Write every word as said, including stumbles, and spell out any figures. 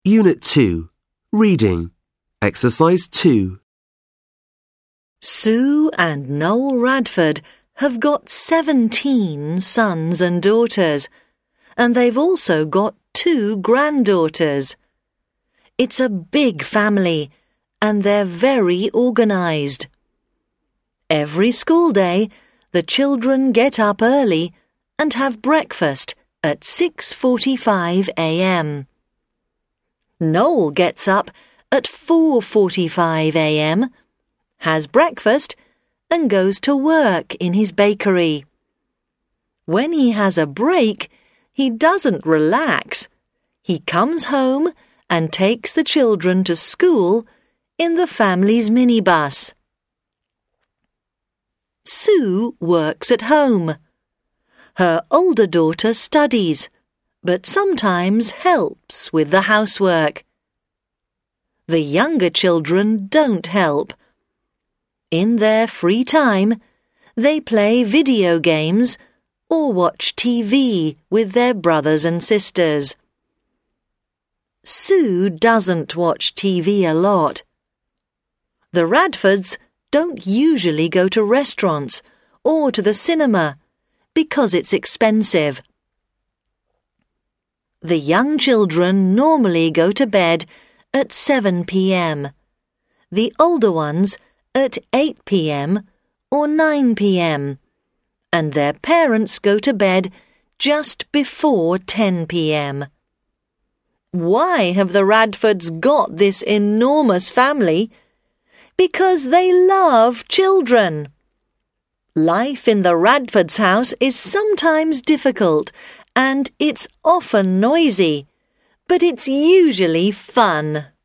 Unit two. Reading. Exercise two. Sue and Noel Radford have got seventeen sons and daughters, and they've also got two granddaughters. It's a big family, and they're very organised. Every school day, the children get up early and have breakfast at six forty-five a m Noel gets up at four forty-five a m, has breakfast, and goes to work in his bakery. When he has a break, he doesn't relax. He comes home and takes the children to school in the family's minibus. Sue works at home. Her older daughter studies, but sometimes helps with the housework. The younger children don't help. In their free time, they play video games or watch T V with their brothers and sisters. Sue doesn't watch T V a lot. The Radfords don't usually go to restaurants or to the cinema because it's expensive. The young children normally go to bed at seven p m, the older ones at eight p m or nine p m, and their parents go to bed just before ten p m Why have the Radfords got this enormous family? Because they love children. Life in the Radfords' house is sometimes difficult, and it's often noisy, but it's usually fun.